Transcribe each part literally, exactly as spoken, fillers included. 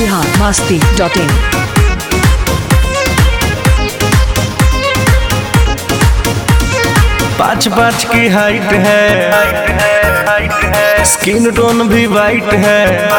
Bihar Masti dot इन। पाँच पाँच की हाइट है, स्किन टोन भी वाइट है।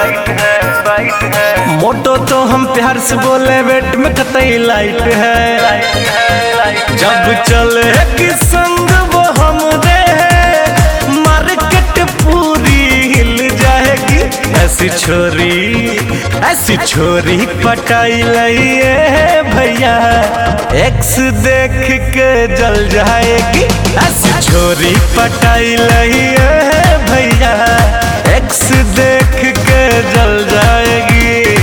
मोटो तो हम प्यार से बोले, वेट में कतई लाइट है। जब चले कि संग वो हम दे, मार्केट पूरी हिल जाएगी। ऐसी छोरी ऐसी छोरी पटाई लइए भैया, एक्स देख के जल जाएगी। ऐसी छोरी पटाई लइए भैया, एक्स देख के जल जाएगी।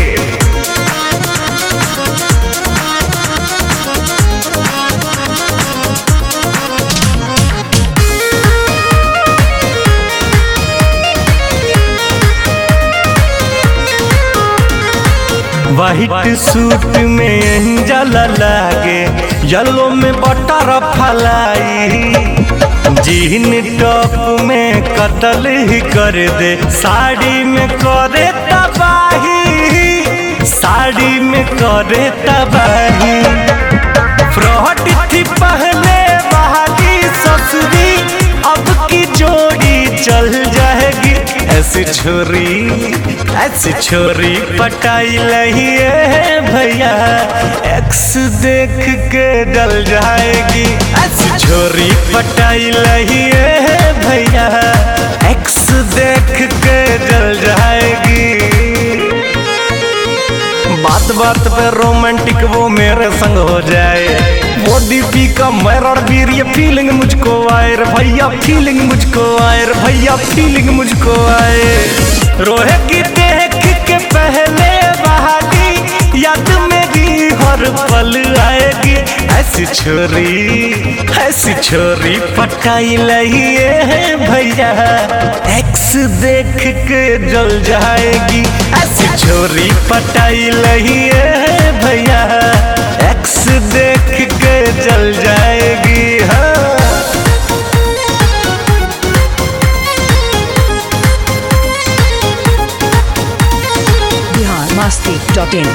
व्हाइट सूट में एंजला लागे, येलो में बटर फलाई। जीन टॉप में कतल ही कर दे, साड़ी में करे तबाही, साड़ी में करे तबाही। फ्रॉड थी पहले बहाली ससुरी, अब की जोड़ी चल जाएगी। ऐसी छोरी ऐसी छोरी पटाई लइए भैया, एक्स देख के डल जाएगी। ऐसी छोरी पटाई लइए भैया, एक्स देख के डल जाएगी। बात बात पे रोमांटिक वो मेरे संग हो जाए, बॉडी पी का मैरड़ बीर, ये फीलिंग मुझको आए रे भैया, फीलिंग मुझको आए रे भैया, फीलिंग मुझको आए। रोहे की देख के पहले बहाली, याद मेरी हर पल आएगी। ऐसी छोरी ऐसी छोरी पटाई लइए भैया, एक्स देख के जल जाएगी। ऐसी छोरी पटाई लइए भैया, एक्स देख के जल जाएगी। हाँ बिहार मस्ती डॉट इन।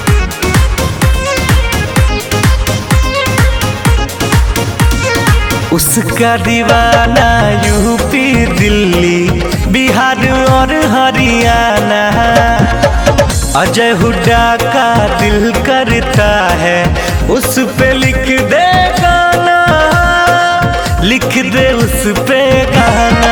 उसका दीवाना यूपी दिल्ली बिहार और हरियाणा, अजय हुड्डा का दिल करता है उस पे लिख दे गाना, लिख दे उस पे गाना।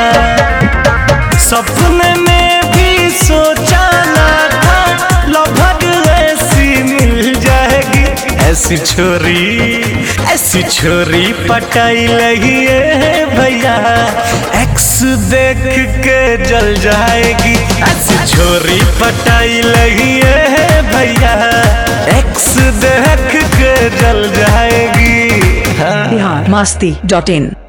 सपने में भी सोचा ना था, लवभग ऐसी मिल जाएगी। ऐसी छोरी ऐसी छोरी पटाई लइए भैया, एक्स देख के जल जाएगी। ऐसी छोरी पटाई लइए भैया, एक्स देख के जल जाएगी। हाँ। बिहार मस्ती डॉट इन।